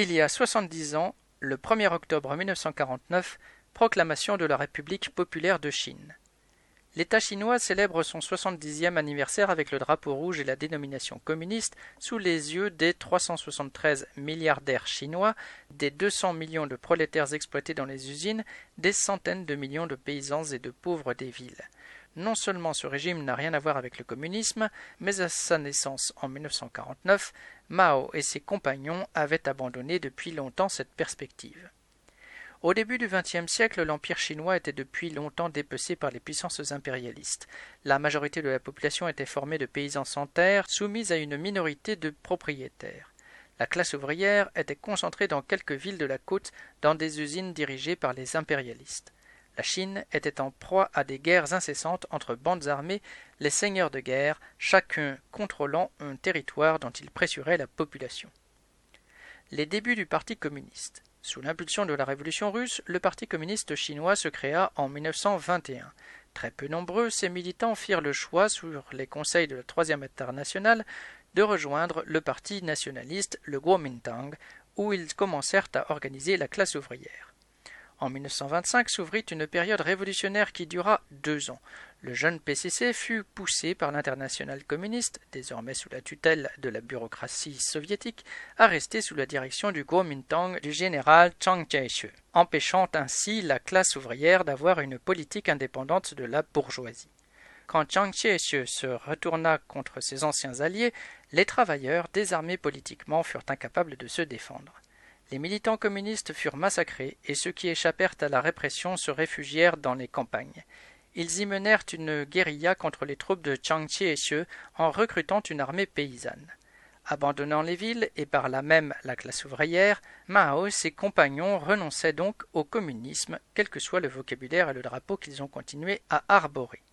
Il y a 70 ans, le 1er octobre 1949, proclamation de la République populaire de Chine. L'État chinois célèbre son 70e anniversaire avec le drapeau rouge et la dénomination communiste sous les yeux des 373 milliardaires chinois, des 200 millions de prolétaires exploités dans les usines, des centaines de millions de paysans et de pauvres des villes. Non seulement ce régime n'a rien à voir avec le communisme, mais à sa naissance en 1949, Mao et ses compagnons avaient abandonné depuis longtemps cette perspective. Au début du XXe siècle, l'Empire chinois était depuis longtemps dépecé par les puissances impérialistes. La majorité de la population était formée de paysans sans terre, soumis à une minorité de propriétaires. La classe ouvrière était concentrée dans quelques villes de la côte, dans des usines dirigées par les impérialistes. La Chine était en proie à des guerres incessantes entre bandes armées, les seigneurs de guerre, chacun contrôlant un territoire dont il pressurait la population. Les débuts du Parti communiste. Sous l'impulsion de la Révolution russe, le Parti communiste chinois se créa en 1921. Très peu nombreux, ses militants firent le choix, sur les conseils de la Troisième Internationale, de rejoindre le Parti nationaliste, le Kuomintang, où ils commencèrent à organiser la classe ouvrière. En 1925 s'ouvrit une période révolutionnaire qui dura 2 ans. Le jeune PCC fut poussé par l'internationale communiste, désormais sous la tutelle de la bureaucratie soviétique, à rester sous la direction du Kuomintang du général Chiang Kai-shek, empêchant ainsi la classe ouvrière d'avoir une politique indépendante de la bourgeoisie. Quand Chiang Kai-shek se retourna contre ses anciens alliés, les travailleurs, désarmés politiquement, furent incapables de se défendre. Les militants communistes furent massacrés et ceux qui échappèrent à la répression se réfugièrent dans les campagnes. Ils y menèrent une guérilla contre les troupes de Chiang Kai-shek en recrutant une armée paysanne. Abandonnant les villes et par là même la classe ouvrière, Mao et ses compagnons renonçaient donc au communisme, quel que soit le vocabulaire et le drapeau qu'ils ont continué à arborer.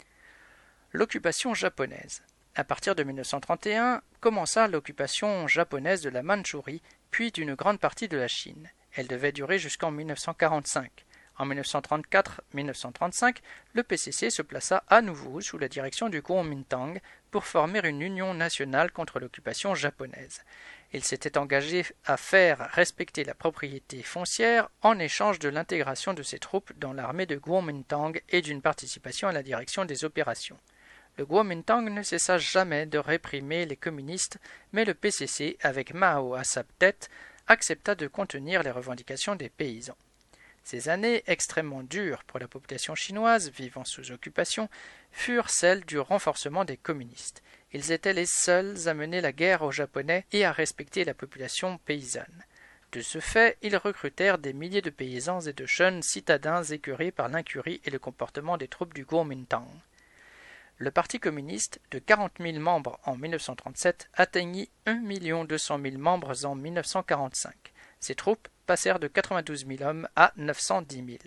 L'occupation japonaise. À partir de 1931, commença l'occupation japonaise de la Mandchourie, puis d'une grande partie de la Chine. Elle devait durer jusqu'en 1945. En 1934-1935, le PCC se plaça à nouveau sous la direction du Kuomintang pour former une union nationale contre l'occupation japonaise. Il s'était engagé à faire respecter la propriété foncière en échange de l'intégration de ses troupes dans l'armée de Kuomintang et d'une participation à la direction des opérations. Le Kuomintang ne cessa jamais de réprimer les communistes, mais le PCC, avec Mao à sa tête, accepta de contenir les revendications des paysans. Ces années extrêmement dures pour la population chinoise vivant sous occupation furent celles du renforcement des communistes. Ils étaient les seuls à mener la guerre aux Japonais et à respecter la population paysanne. De ce fait, ils recrutèrent des milliers de paysans et de jeunes citadins écœurés par l'incurie et le comportement des troupes du Kuomintang. Le Parti communiste, de 40 000 membres en 1937, atteignit 1 200 000 membres en 1945. Ses troupes passèrent de 92 000 hommes à 910 000.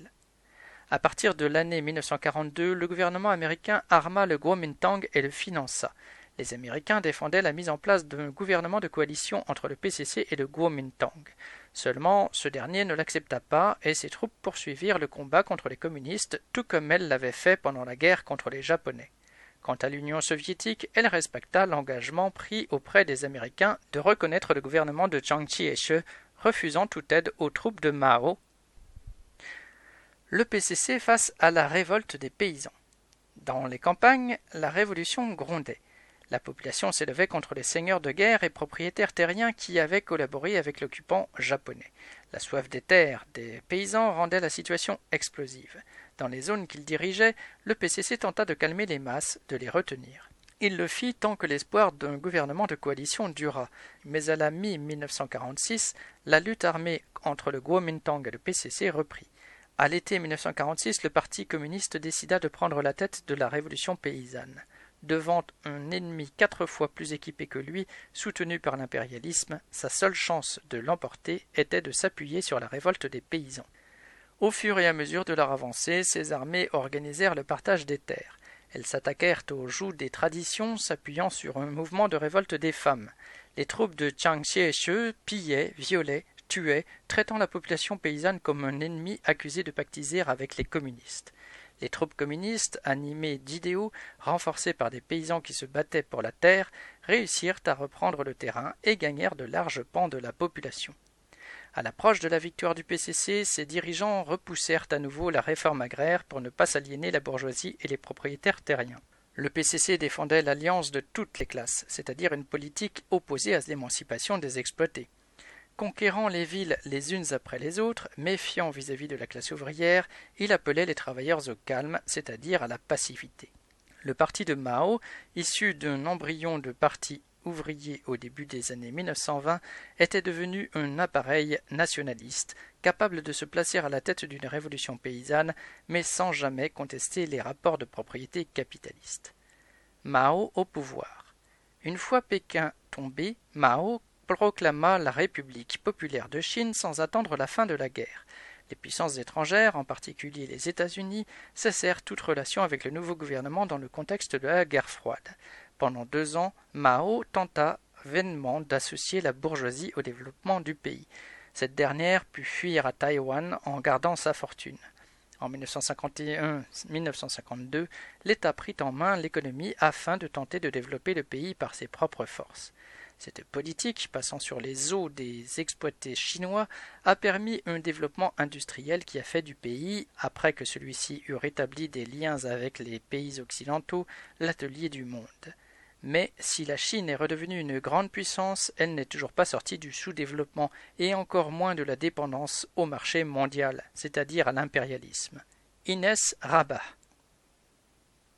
À partir de l'année 1942, le gouvernement américain arma le Kuomintang et le finança. Les Américains défendaient la mise en place d'un gouvernement de coalition entre le PCC et le Kuomintang. Seulement, ce dernier ne l'accepta pas et ses troupes poursuivirent le combat contre les communistes, tout comme elles l'avaient fait pendant la guerre contre les Japonais. Quant à l'Union soviétique, elle respecta l'engagement pris auprès des Américains de reconnaître le gouvernement de Chiang Kai-shek, refusant toute aide aux troupes de Mao. Le PCC face à la révolte des paysans. Dans les campagnes, la révolution grondait. La population s'élevait contre les seigneurs de guerre et propriétaires terriens qui avaient collaboré avec l'occupant japonais. La soif des terres des paysans rendait la situation explosive. Dans les zones qu'il dirigeait, le PCC tenta de calmer les masses, de les retenir. Il le fit tant que l'espoir d'un gouvernement de coalition dura, mais à la mi-1946, la lutte armée entre le Kuomintang et le PCC reprit. À l'été 1946, le Parti communiste décida de prendre la tête de la révolution paysanne. Devant un ennemi 4 fois plus équipé que lui, soutenu par l'impérialisme, sa seule chance de l'emporter était de s'appuyer sur la révolte des paysans. Au fur et à mesure de leur avancée, ces armées organisèrent le partage des terres. Elles s'attaquèrent au joug des traditions, s'appuyant sur un mouvement de révolte des femmes. Les troupes de Chiang Kai-shek pillaient, violaient, tuaient, traitant la population paysanne comme un ennemi accusé de pactiser avec les communistes. Les troupes communistes, animées d'idéaux, renforcées par des paysans qui se battaient pour la terre, réussirent à reprendre le terrain et gagnèrent de larges pans de la population. À l'approche de la victoire du PCC, ses dirigeants repoussèrent à nouveau la réforme agraire pour ne pas s'aliéner la bourgeoisie et les propriétaires terriens. Le PCC défendait l'alliance de toutes les classes, c'est-à-dire une politique opposée à l'émancipation des exploités. Conquérant les villes les unes après les autres, méfiant vis-à-vis de la classe ouvrière, il appelait les travailleurs au calme, c'est-à-dire à la passivité. Le parti de Mao, issu d'un embryon de parti ouvrier au début des années 1920, était devenu un appareil nationaliste, capable de se placer à la tête d'une révolution paysanne, mais sans jamais contester les rapports de propriété capitalistes. Mao au pouvoir. Une fois Pékin tombé, Mao proclama la République populaire de Chine sans attendre la fin de la guerre. Les puissances étrangères, en particulier les États-Unis, cessèrent toute relation avec le nouveau gouvernement dans le contexte de la guerre froide. Pendant 2 ans, Mao tenta vainement d'associer la bourgeoisie au développement du pays. Cette dernière put fuir à Taïwan en gardant sa fortune. En 1951-1952, l'État prit en main l'économie afin de tenter de développer le pays par ses propres forces. Cette politique, passant sur les os des exploités chinois, a permis un développement industriel qui a fait du pays, après que celui-ci eut rétabli des liens avec les pays occidentaux, l'atelier du monde. Mais si la Chine est redevenue une grande puissance, elle n'est toujours pas sortie du sous-développement et encore moins de la dépendance au marché mondial, c'est-à-dire à l'impérialisme. Inès Rabat.